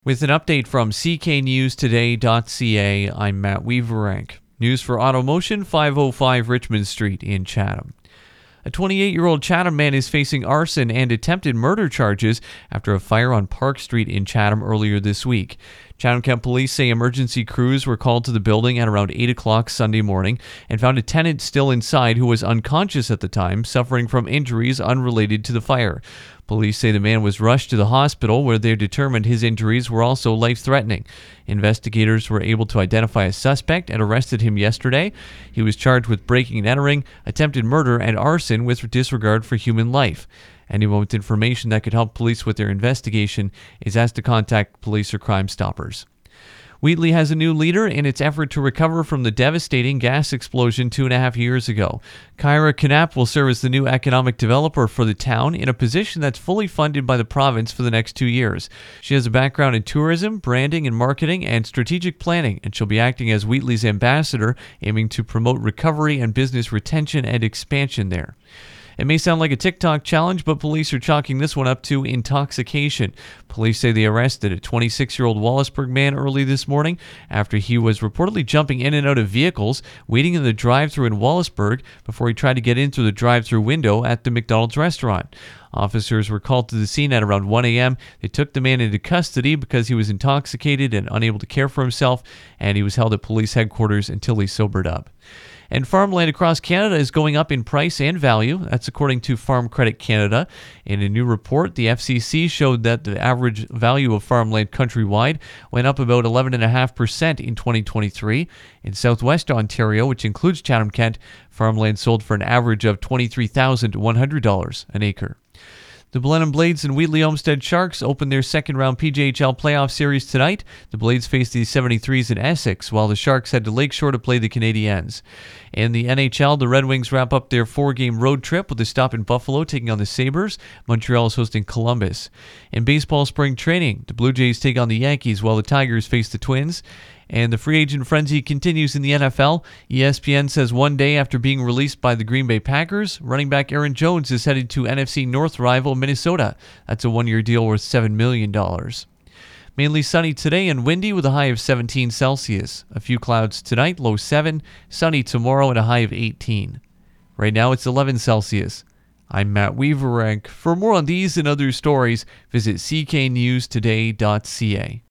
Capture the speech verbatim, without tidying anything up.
With an update from C K News Today dot C A, I'm Matt Weaverank. News for Automotion, five oh five Richmond Street in Chatham. A twenty-eight-year-old Chatham man is facing arson and attempted murder charges after a fire on Park Street in Chatham earlier this week. Chatham-Kent police say emergency crews were called to the building at around eight o'clock Sunday morning and found a tenant still inside who was unconscious at the time, suffering from injuries unrelated to the fire. Police say the man was rushed to the hospital where they determined his injuries were also life-threatening. Investigators were able to identify a suspect and arrested him yesterday. He was charged with breaking and entering, attempted murder, and arson with disregard for human life. Anyone with information that could help police with their investigation is asked to contact police or Crime Stoppers. Wheatley has a new leader in its effort to recover from the devastating gas explosion two and a half years ago. Kyra Knapp will serve as the new economic developer for the town in a position that's fully funded by the province for the next two years. She has a background in tourism, branding and marketing, and strategic planning, and she'll be acting as Wheatley's ambassador, aiming to promote recovery and business retention and expansion there. It may sound like a TikTok challenge, but police are chalking this one up to intoxication. Police say they arrested a twenty-six-year-old Wallaceburg man early this morning after he was reportedly jumping in and out of vehicles, waiting in the drive-thru in Wallaceburg before he tried to get in through the drive-thru window at the McDonald's restaurant. Officers were called to the scene at around one a.m. They took the man into custody because he was intoxicated and unable to care for himself, and he was held at police headquarters until he sobered up. And farmland across Canada is going up in price and value. That's according to Farm Credit Canada. In a new report, the F C C showed that the average value of farmland countrywide went up about eleven point five percent in twenty twenty-three. In southwest Ontario, which includes Chatham-Kent, farmland sold for an average of twenty-three thousand one hundred dollars an acre. The Blenheim Blades and Wheatley Olmsted Sharks open their second-round P J H L playoff series tonight. The Blades face the seventy-threes in Essex, while the Sharks head to Lakeshore to play the Canadiens. In the N H L, the Red Wings wrap up their four-game road trip with a stop in Buffalo, taking on the Sabres. Montreal is hosting Columbus. In baseball spring training, the Blue Jays take on the Yankees, while the Tigers face the Twins. And the free agent frenzy continues in the N F L. E S P N says one day after being released by the Green Bay Packers, running back Aaron Jones is headed to N F C North rival Minnesota. That's a one-year deal worth seven million dollars. Mainly sunny today and windy with a high of seventeen Celsius. A few clouds tonight, low seven. Sunny tomorrow and a high of eighteen. Right now it's eleven Celsius. I'm Matt Weaverank. For more on these and other stories, visit C K News Today dot C A.